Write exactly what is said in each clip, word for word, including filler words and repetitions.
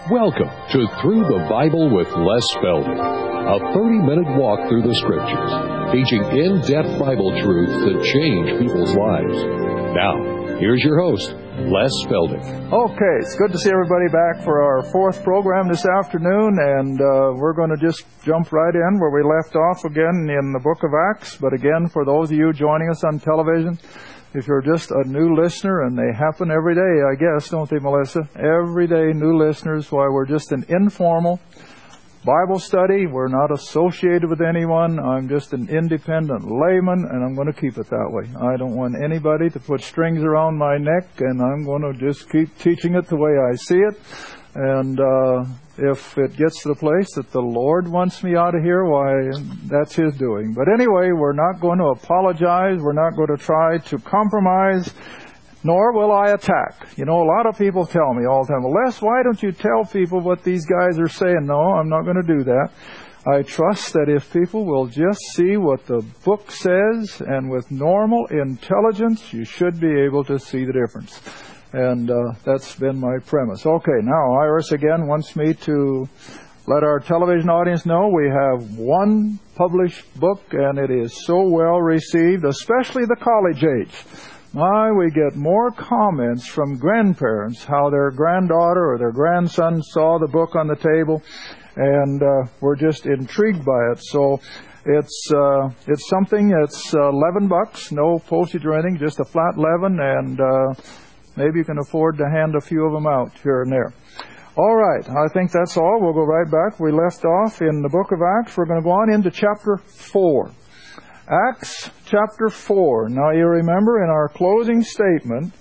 Welcome to Through the Bible with Les Spelding, a thirty-minute walk through the Scriptures, teaching in-depth Bible truths that change people's lives. Now, here's your host, Les Spelding. Okay, it's good to see everybody back for our fourth program this afternoon, and uh, we're going to just jump right in where we left off again in the book of Acts. But again, for those of you joining us on television, if you're just a new listener, and they happen every day, I guess, don't they, Melissa? Every day, new listeners. Why, we're just an informal Bible study. We're not associated with anyone. I'm just an independent layman, and I'm going to keep it that way. I don't want anybody to put strings around my neck, and I'm going to just keep teaching it the way I see it. And uh, if it gets to the place that the Lord wants me out of here, why, that's His doing. But anyway, we're not going to apologize. We're not going to try to compromise, nor will I attack. You know, a lot of people tell me all the time, well, Les, why don't you tell people what these guys are saying? No, I'm not going to do that. I trust that if people will just see what the book says, and with normal intelligence, you should be able to see the difference. And uh, that's been my premise. Okay, now Iris again wants me to let our television audience know we have one published book, and it is so well received, especially the college age. My, we get more comments from grandparents how their granddaughter or their grandson saw the book on the table, and uh, we're just intrigued by it. So it's uh, it's something that's uh, eleven bucks, no postage or anything, just a flat eleven, and uh, maybe you can afford to hand a few of them out here and there. All right, I think that's all. We'll go right back. We left off in the book of Acts. We're going to go on into chapter four. Acts chapter four. Now you remember in our closing statement,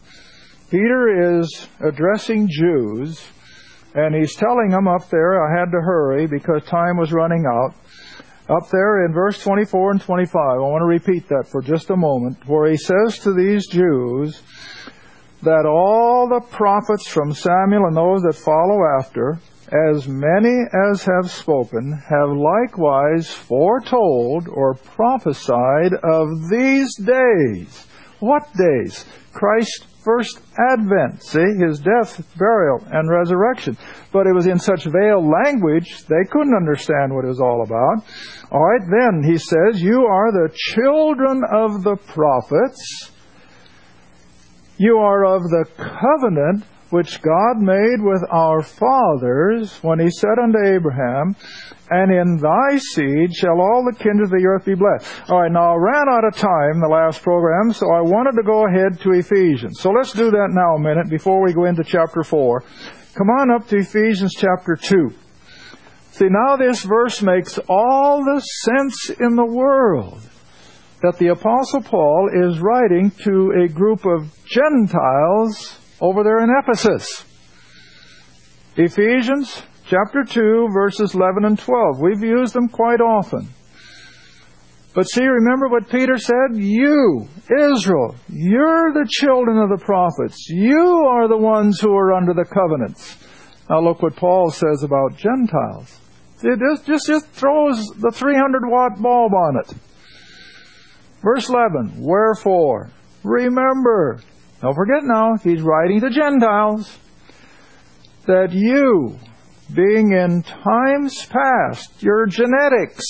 Peter is addressing Jews, and he's telling them up there, I had to hurry because time was running out. Up there in verse twenty-four and twenty-five, I want to repeat that for just a moment, where he says to these Jews that all the prophets from Samuel and those that follow after, as many as have spoken, have likewise foretold or prophesied of these days. What days? Christ's first advent, see, His death, burial, and resurrection. But it was in such veiled language, they couldn't understand what it was all about. All right, then, he says, you are the children of the prophets. You are of the covenant which God made with our fathers when He said unto Abraham, and in thy seed shall all the kindreds of the earth be blessed. All right, now I ran out of time the last program, so I wanted to go ahead to Ephesians. So let's do that now a minute before we go into chapter four. Come on up to Ephesians chapter two. See, now this verse makes all the sense in the world that the Apostle Paul is writing to a group of Gentiles over there in Ephesus. Ephesians chapter two, verses eleven and twelve. We've used them quite often. But see, remember what Peter said? You, Israel, you're the children of the prophets. You are the ones who are under the covenants. Now look what Paul says about Gentiles. It just, just, just throws the three hundred watt bulb on it. Verse eleven, wherefore, remember, don't forget now, he's writing to Gentiles, that you, being in times past, your genetics,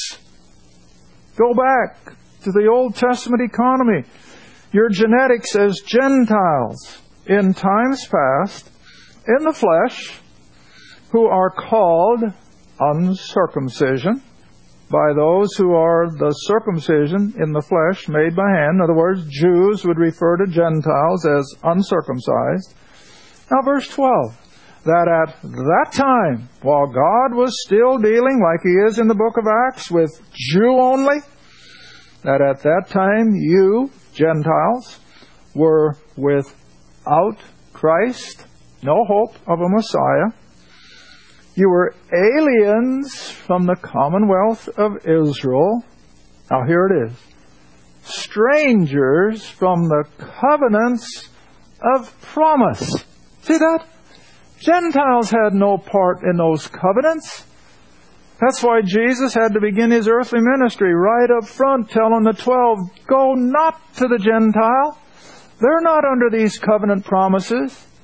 go back to the Old Testament economy, your genetics as Gentiles in times past, in the flesh, who are called uncircumcision, by those who are the circumcision in the flesh made by hand. In other words, Jews would refer to Gentiles as uncircumcised. Now verse twelve, that at that time, while God was still dealing, like He is in the book of Acts, with Jew only, that at that time you, Gentiles, were without Christ, no hope of a Messiah. You were aliens from the commonwealth of Israel. Now here it is. Strangers from the covenants of promise. See that? Gentiles had no part in those covenants. That's why Jesus had to begin His earthly ministry right up front, telling the twelve, go not to the Gentile. They're not under these covenant promises.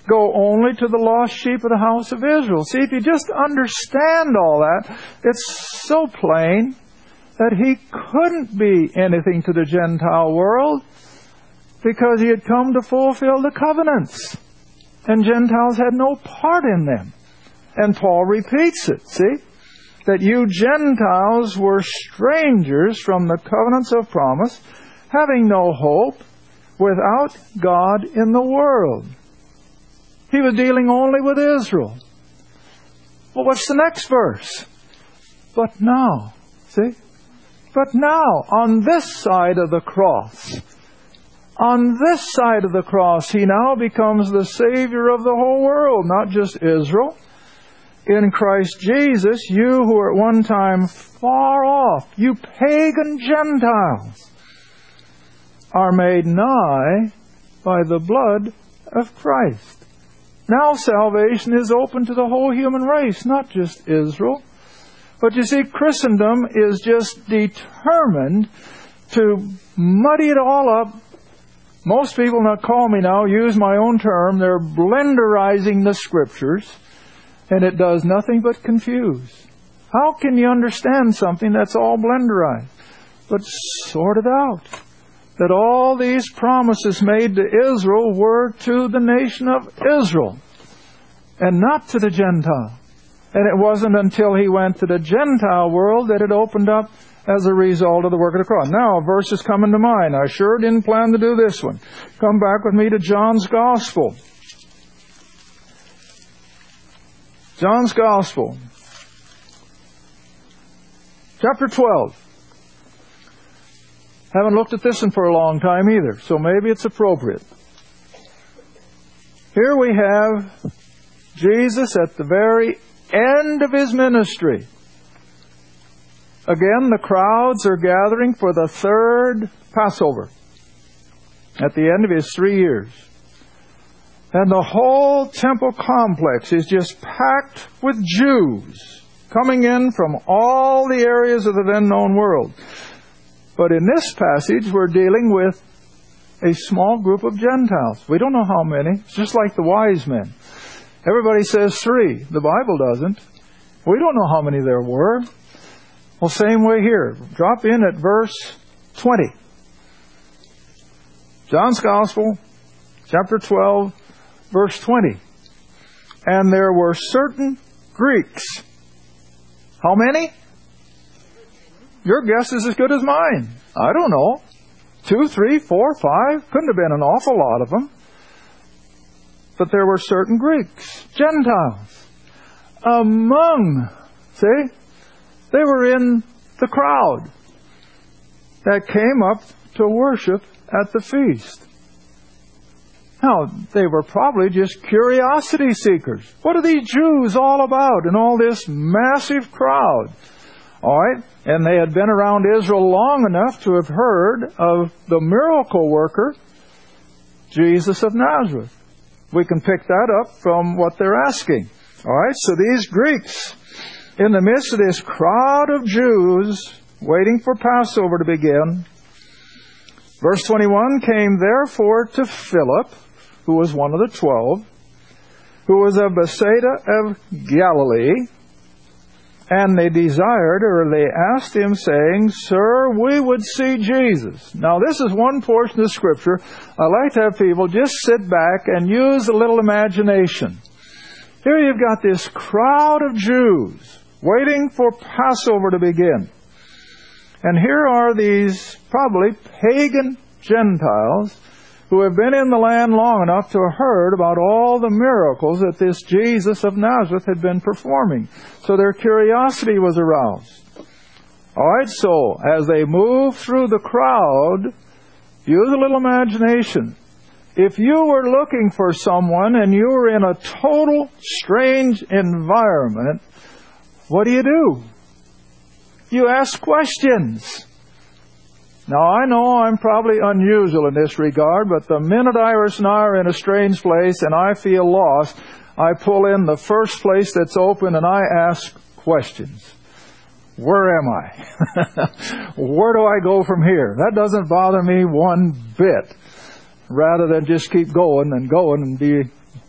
go only to the lost sheep of the house of Israel. See, if you just understand all that, it's so plain that He couldn't be anything to the Gentile world because He had come to fulfill the covenants. And Gentiles had no part in them. And Paul repeats it, see? That you Gentiles were strangers from the covenants of promise, having no hope, without God in the world. He was dealing only with Israel. Well, what's the next verse? But now, see? But now, on this side of the cross, on this side of the cross, He now becomes the Savior of the whole world, not just Israel. In Christ Jesus, you who were at one time far off, you pagan Gentiles, are made nigh by the blood of Christ. Now salvation is open to the whole human race, not just Israel. But you see, Christendom is just determined to muddy it all up. Most people not call me now, use my own term, they're blenderizing the Scriptures, and it does nothing but confuse. How can you understand something that's all blenderized? But sort it out. That all these promises made to Israel were to the nation of Israel, and not to the Gentile. And it wasn't until He went to the Gentile world that it opened up as a result of the work of the cross. Now, a verse is coming to mind. I sure didn't plan to do this one. Come back with me to John's Gospel. John's Gospel. Chapter twelve. Haven't looked at this one for a long time either, so maybe it's appropriate. Here we have Jesus at the very end of His ministry. Again, the crowds are gathering for the third Passover at the end of His three years. And the whole temple complex is just packed with Jews coming in from all the areas of the then known world. But in this passage, we're dealing with a small group of Gentiles. We don't know how many. It's just like the wise men. Everybody says three. The Bible doesn't. We don't know how many there were. Well, same way here. Drop in at verse twenty. John's Gospel, chapter twelve, verse twenty. And there were certain Greeks. How many? Your guess is as good as mine. I don't know. Two, three, four, five. Couldn't have been an awful lot of them. But there were certain Greeks, Gentiles, among, see, they were in the crowd that came up to worship at the feast. Now, they were probably just curiosity seekers. What are these Jews all about in all this massive crowd? All right, and they had been around Israel long enough to have heard of the miracle worker, Jesus of Nazareth. We can pick that up from what they're asking. All right, so these Greeks, in the midst of this crowd of Jews waiting for Passover to begin, verse twenty-one, came therefore to Philip, who was one of the twelve, who was of Bethsaida of Galilee, and they desired, or they asked him, saying, Sir, we would see Jesus. Now, this is one portion of Scripture I like to have people just sit back and use a little imagination. Here you've got this crowd of Jews waiting for Passover to begin. And here are these probably pagan Gentiles who have been in the land long enough to have heard about all the miracles that this Jesus of Nazareth had been performing. So their curiosity was aroused. All right, so as they move through the crowd, use a little imagination. If you were looking for someone and you were in a total strange environment, what do you do? You ask questions. Now, I know I'm probably unusual in this regard, but the minute Iris and I are in a strange place and I feel lost, I pull in the first place that's open and I ask questions. Where am I? Where do I go from here? That doesn't bother me one bit. Rather than just keep going and going and be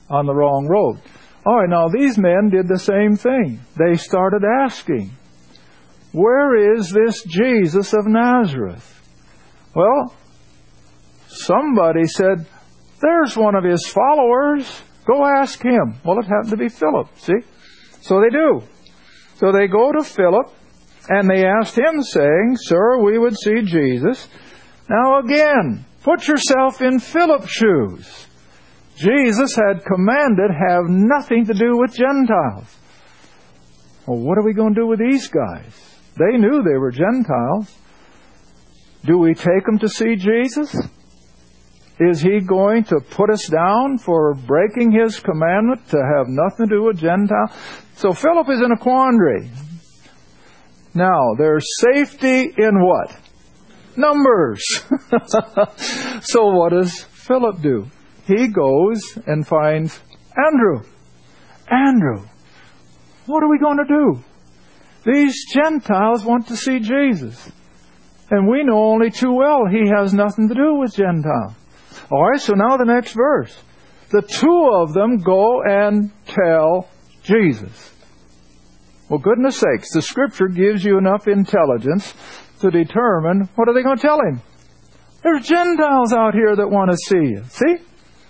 on the wrong road. All right, now these men did the same thing. They started asking, where is this Jesus of Nazareth? Well, somebody said, there's one of his followers. Go ask him. Well, it happened to be Philip, see? So they do. So they go to Philip, and they asked him, saying, Sir, we would see Jesus. Now again, put yourself in Philip's shoes. Jesus had commanded, have nothing to do with Gentiles. Well, what are we going to do with these guys? They knew they were Gentiles. Do we take them to see Jesus? Is he going to put us down for breaking his commandment to have nothing to do with Gentiles? So Philip is in a quandary. Now, there's safety in what? Numbers. So what does Philip do? He goes and finds Andrew. Andrew, what are we going to do? These Gentiles want to see Jesus. And we know only too well he has nothing to do with Gentiles. All right, so now the next verse. The two of them go and tell Jesus. Well, goodness sakes, the Scripture gives you enough intelligence to determine, what are they going to tell him? There's Gentiles out here that want to see you. See?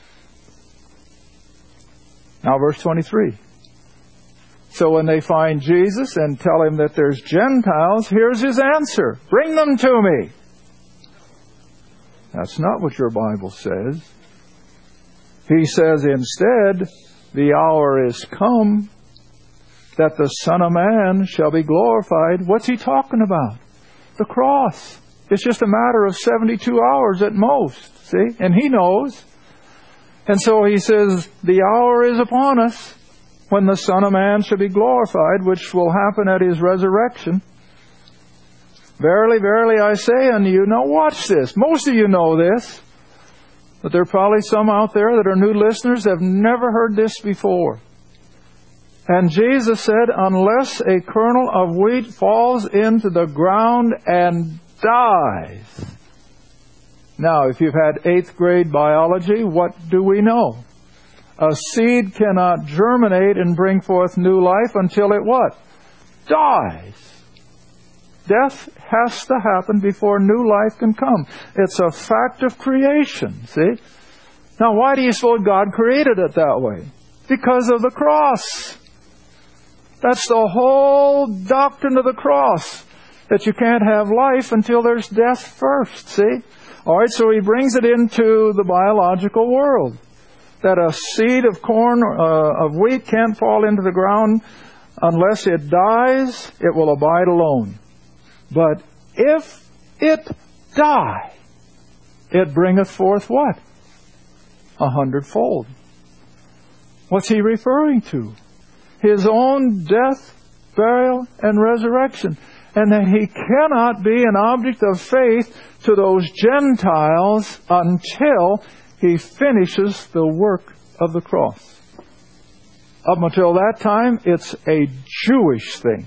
Now verse twenty-three. So when they find Jesus and tell him that there's Gentiles, here's his answer. Bring them to me. That's not what your Bible says. He says instead, the hour is come that the Son of Man shall be glorified. What's he talking about? The cross. It's just a matter of seventy-two hours at most. See? And he knows. And so he says, the hour is upon us when the Son of Man shall be glorified, which will happen at his resurrection. Verily, verily, I say unto you, now watch this. Most of you know this, but there are probably some out there that are new listeners that have never heard this before. And Jesus said, unless a kernel of wheat falls into the ground and dies. Now, if you've had eighth grade biology, what do we know? A seed cannot germinate and bring forth new life until it what? Dies. Death has to happen before new life can come. It's a fact of creation, see? Now, why do you suppose God created it that way? Because of the cross. That's the whole doctrine of the cross. That you can't have life until there's death first, see? All right, so he brings it into the biological world. That a seed of corn, uh, of wheat can't fall into the ground unless it dies, it will abide alone. But if it die, it bringeth forth what? A hundredfold. What's he referring to? His own death, burial, and resurrection. And that he cannot be an object of faith to those Gentiles until he finishes the work of the cross. Up until that time, it's a Jewish thing.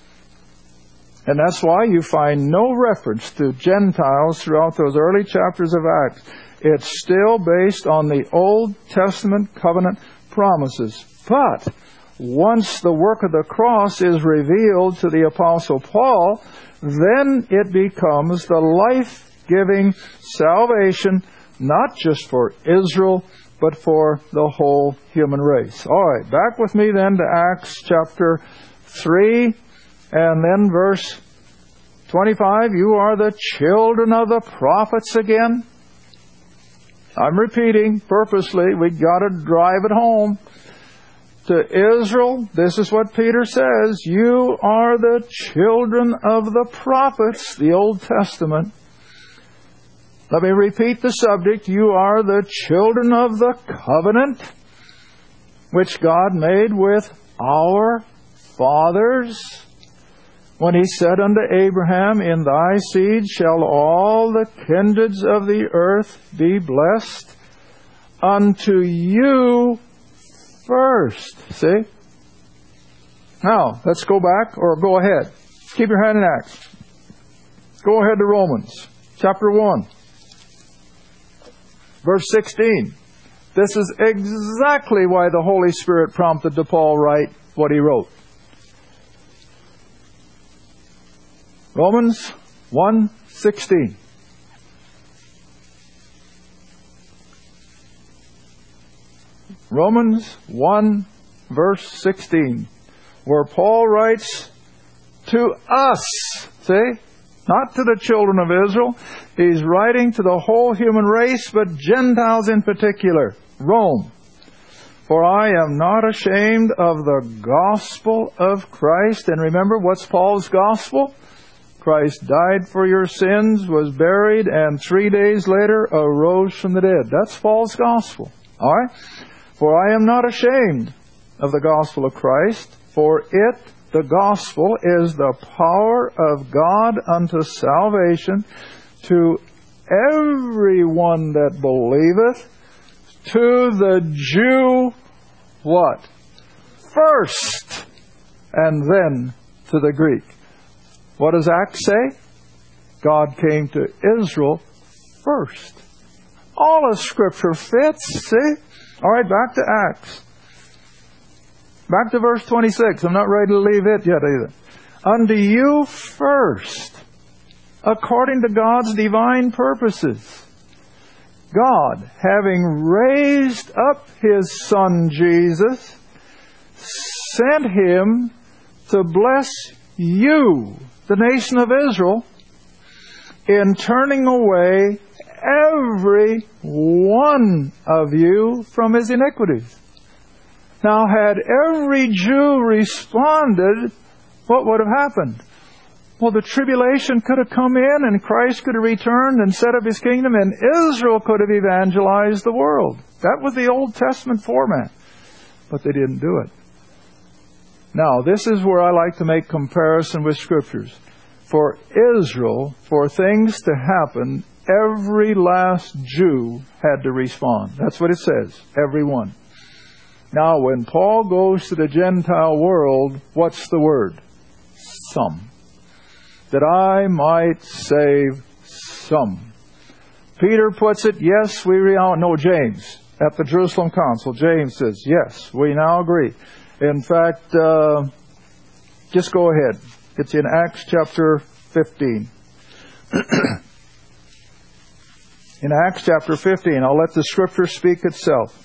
And that's why you find no reference to Gentiles throughout those early chapters of Acts. It's still based on the Old Testament covenant promises. But once the work of the cross is revealed to the Apostle Paul, then it becomes the life-giving salvation, not just for Israel, but for the whole human race. All right, back with me then to Acts chapter three, and then verse twenty-five. You are the children of the prophets again. I'm repeating purposely. We've got to drive it home. To Israel, this is what Peter says. You are the children of the prophets, the Old Testament. Let me repeat the subject. You are the children of the covenant, which God made with our fathers, when he said unto Abraham, in thy seed shall all the kindreds of the earth be blessed. Unto you first. See? Now, let's go back, or go ahead. Keep your hand in Acts. Go ahead to Romans, chapter one. Verse sixteen. This is exactly why the Holy Spirit prompted to Paul write what he wrote. Romans one sixteen. Romans one verse sixteen, where Paul writes to us, see? Not to the children of Israel. He's writing to the whole human race, but Gentiles in particular. Rome. For I am not ashamed of the gospel of Christ. And remember, what's Paul's gospel? Christ died for your sins, was buried, and three days later arose from the dead. That's Paul's gospel. All right? For I am not ashamed of the gospel of Christ, for it, the gospel, is the power of God unto salvation to everyone that believeth, to the Jew, what? First, and then to the Greek. What does Acts say? God came to Israel first. All of Scripture fits, see? All right, back to Acts. Back to verse twenty-six. I'm not ready to leave it yet either. Unto you first, according to God's divine purposes, God, having raised up His Son Jesus, sent Him to bless you, the nation of Israel, in turning away every one of you from his iniquities. Now, had every Jew responded, what would have happened? Well, the tribulation could have come in, and Christ could have returned and set up His kingdom, and Israel could have evangelized the world. That was the Old Testament format. But they didn't do it. Now, this is where I like to make comparison with Scriptures. For Israel, for things to happen, every last Jew had to respond. That's what it says, every one. Now, when Paul goes to the Gentile world, what's the word? Some. That I might save some. Peter puts it, yes, we now, no, James, at the Jerusalem Council, James says, yes, we now agree. In fact, uh, just go ahead. It's in Acts chapter fifteen. In Acts chapter fifteen, I'll let the Scripture speak itself.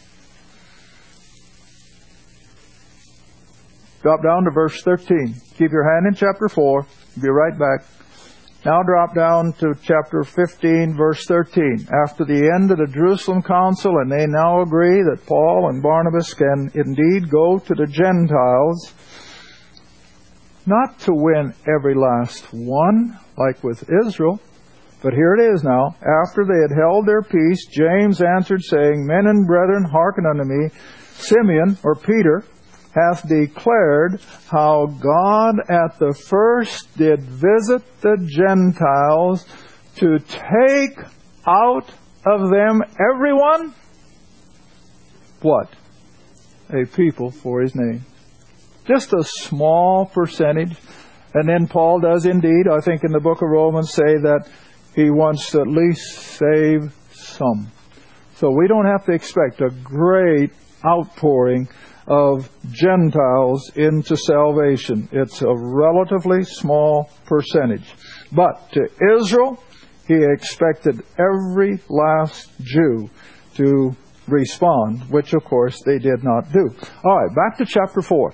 Drop down to verse thirteen. Keep your hand in chapter four. Be right back. Now drop down to chapter fifteen, verse thirteen. After the end of the Jerusalem Council, and they now agree that Paul and Barnabas can indeed go to the Gentiles, not to win every last one, like with Israel, but here it is now. After they had held their peace, James answered, saying, Men and brethren, hearken unto me. Simeon, or Peter, hath declared how God at the first did visit the Gentiles to take out of them everyone, what? A people for His name. Just a small percentage. And then Paul does indeed, I think in the book of Romans, say that he wants to at least save some. So we don't have to expect a great outpouring of Gentiles into salvation. It's a relatively small percentage. But to Israel, he expected every last Jew to respond, which of course they did not do. All right, back to chapter four.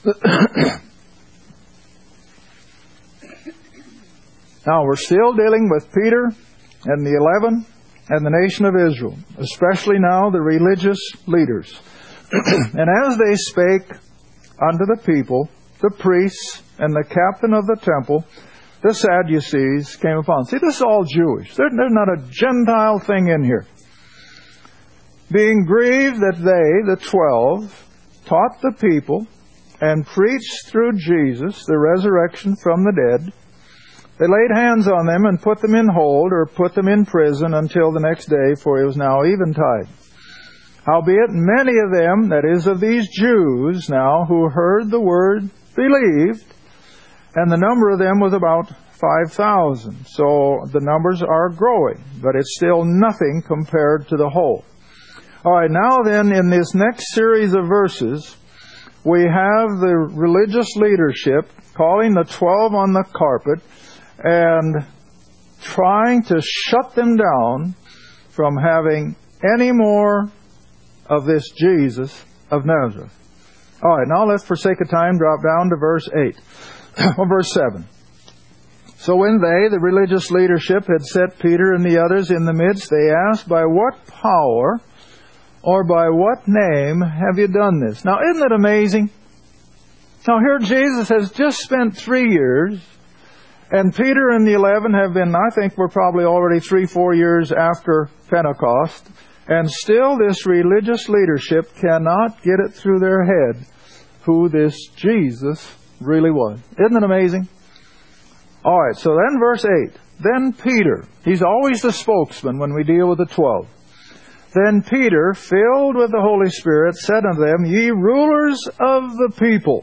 Now we're still dealing with Peter and the eleven and the nation of Israel, especially now the religious leaders. And as they spake unto the people, the priests and the captain of the temple, the Sadducees came upon. See, this is all Jewish. There, there's not a Gentile thing in here. Being grieved that they, the twelve, taught the people and preached through Jesus the resurrection from the dead, they laid hands on them and put them in hold, or put them in prison until the next day, for it was now eventide. Howbeit many of them, that is of these Jews now, who heard the word, believed, and the number of them was about five thousand. So the numbers are growing, but it's still nothing compared to the whole. All right, now then, in this next series of verses, we have the religious leadership calling the twelve on the carpet and trying to shut them down from having any more of this Jesus of Nazareth. All right, now let's, for sake of time, drop down to verse eight, or verse seven. So when they, the religious leadership, had set Peter and the others in the midst, they asked, "By what power or by what name have you done this?" Now, isn't it amazing? Now, here Jesus has just spent three years, and Peter and the eleven have been, I think we're probably already three, four years after Pentecost, and still this religious leadership cannot get it through their head who this Jesus really was. Isn't it amazing? All right, so then verse eight. Then Peter, he's always the spokesman when we deal with the twelve. Then Peter, filled with the Holy Spirit, said unto them, "Ye rulers of the people,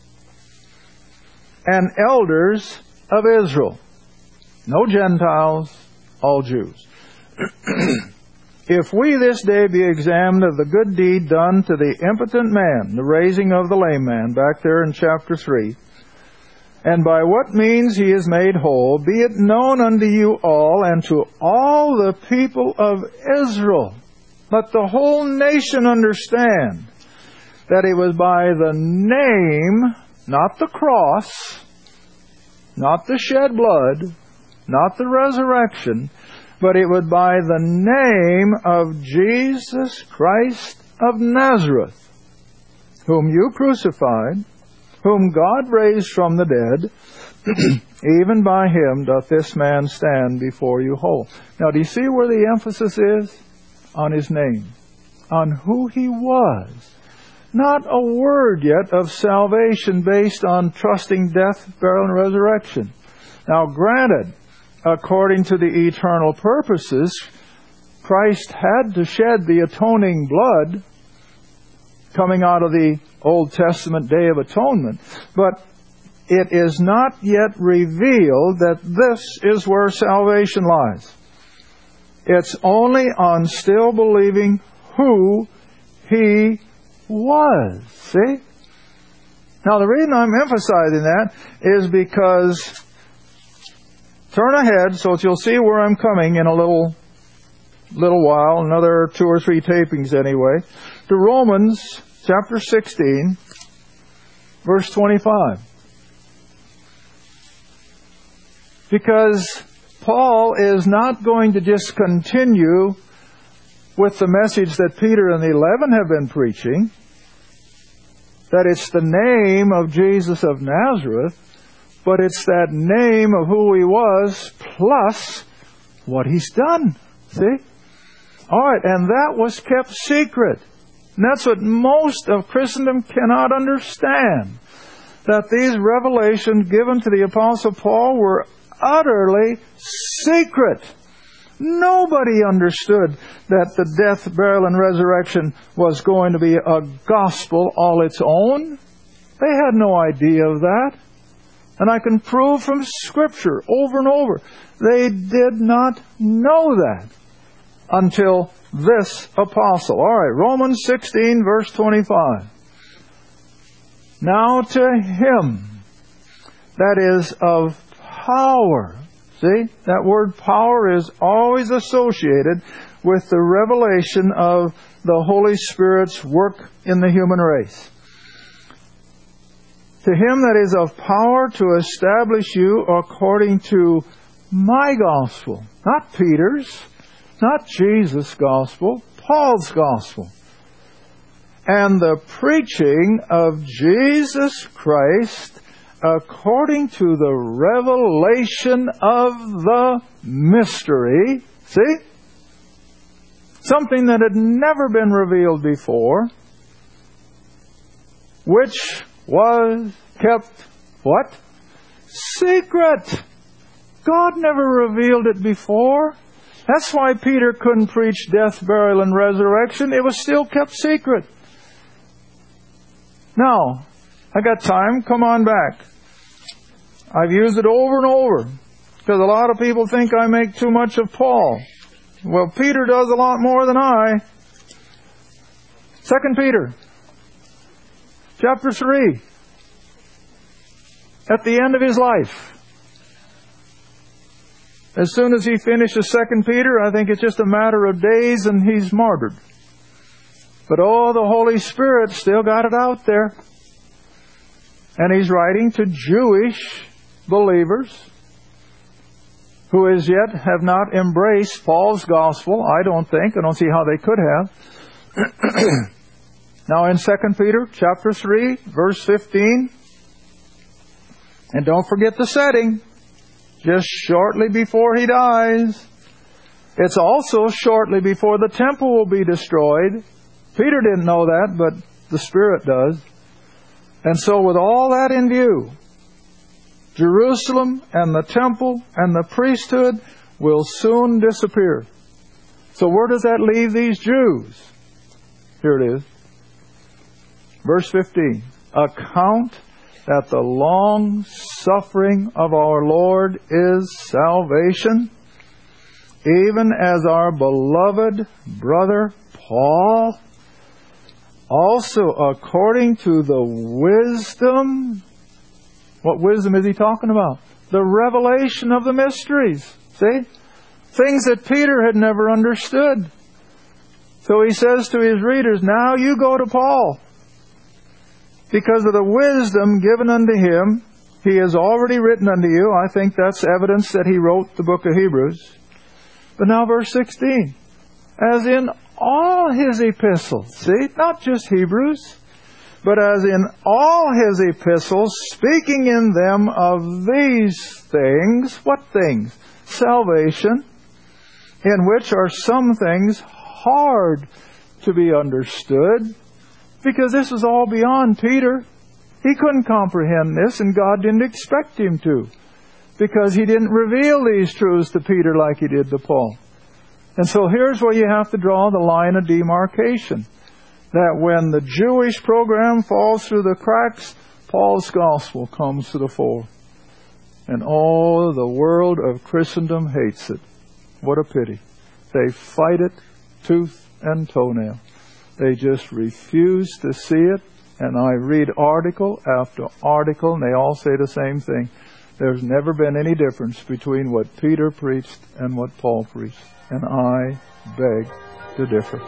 and elders of Israel," no Gentiles, all Jews, "if we this day be examined of the good deed done to the impotent man," the raising of the lame man, back there in chapter three, "and by what means he is made whole, be it known unto you all and to all the people of Israel." Let the whole nation understand that it was by the name, not the cross, not the shed blood, not the resurrection, but it was by the name of Jesus Christ of Nazareth, whom you crucified, whom God raised from the dead, even by him doth this man stand before you whole. Now, do you see where the emphasis is? On his name, on who he was. Not a word yet of salvation based on trusting death, burial, and resurrection. Now, granted, according to the eternal purposes, Christ had to shed the atoning blood coming out of the Old Testament Day of Atonement, but it is not yet revealed that this is where salvation lies. It's only on still believing who he was. See? Now, the reason I'm emphasizing that is because, turn ahead so that you'll see where I'm coming in a little little while, another two or three tapings anyway, to Romans chapter sixteen, verse twenty-five. Because Paul is not going to just continue with the message that Peter and the eleven have been preaching, that it's the name of Jesus of Nazareth, but it's that name of who he was plus what he's done. See? All right, and that was kept secret. And that's what most of Christendom cannot understand, that these revelations given to the Apostle Paul were utterly secret. Nobody understood that the death, burial, and resurrection was going to be a gospel all its own. They had no idea of that. And I can prove from Scripture over and over, they did not know that until this apostle. All right, Romans sixteen, verse twenty-five. Now to him that is of power. See, that word power is always associated with the revelation of the Holy Spirit's work in the human race. To him that is of power to establish you according to my gospel. Not Peter's, not Jesus' gospel, Paul's gospel. And the preaching of Jesus Christ according to the revelation of the mystery. See? Something that had never been revealed before, which was kept, what? Secret. God never revealed it before. That's why Peter couldn't preach death, burial, and resurrection. It was still kept secret. Now, I got time. Come on back. I've used it over and over because a lot of people think I make too much of Paul. Well, Peter does a lot more than I. Second Peter, chapter three, at the end of his life. As soon as he finishes Second Peter, I think it's just a matter of days and he's martyred. But oh, the Holy Spirit still got it out there. And he's writing to Jewish believers who as yet have not embraced Paul's gospel. I don't think. I don't see how they could have. Now in Second Peter chapter three, verse fifteen, and don't forget the setting. Just shortly before he dies. It's also shortly before the temple will be destroyed. Peter didn't know that, but the Spirit does. And so with all that in view, Jerusalem and the temple and the priesthood will soon disappear. So where does that leave these Jews? Here it is. Verse fifteen. Account that the long suffering of our Lord is salvation, even as our beloved brother Paul, also according to the wisdom. What wisdom is he talking about? The revelation of the mysteries. See? Things that Peter had never understood. So he says to his readers, now you go to Paul. Because of the wisdom given unto him, he has already written unto you. I think that's evidence that he wrote the book of Hebrews. But now verse sixteen. As in all his epistles, see, not just Hebrews, but as in all his epistles, speaking in them of these things, what things? Salvation, in which are some things hard to be understood, because this was all beyond Peter. He couldn't comprehend this, and God didn't expect him to, because he didn't reveal these truths to Peter like he did to Paul. And so here's where you have to draw the line of demarcation. That when the Jewish program falls through the cracks, Paul's gospel comes to the fore. And all the world of Christendom hates it. What a pity. They fight it tooth and toenail. They just refuse to see it. And I read article after article, and they all say the same thing. There's never been any difference between what Peter preached and what Paul preached. And I beg to differ.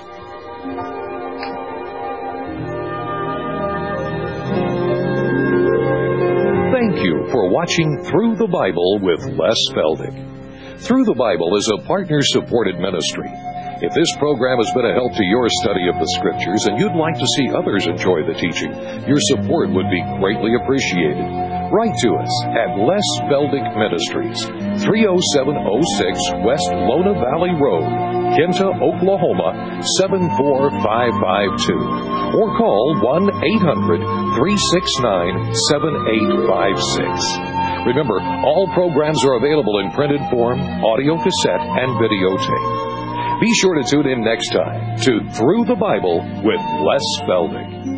Thank you for watching Through the Bible with Les Feldick. Through the Bible is a partner-supported ministry. If this program has been a help to your study of the Scriptures and you'd like to see others enjoy the teaching, your support would be greatly appreciated. Write to us at Les Feldick Ministries, three oh seven oh six West Lona Valley Road, Kinta, Oklahoma, seven four five five two. Or call one eight hundred three six nine seven eight five six. Remember, all programs are available in printed form, audio cassette, and videotape. Be sure to tune in next time to Through the Bible with Les Feldick.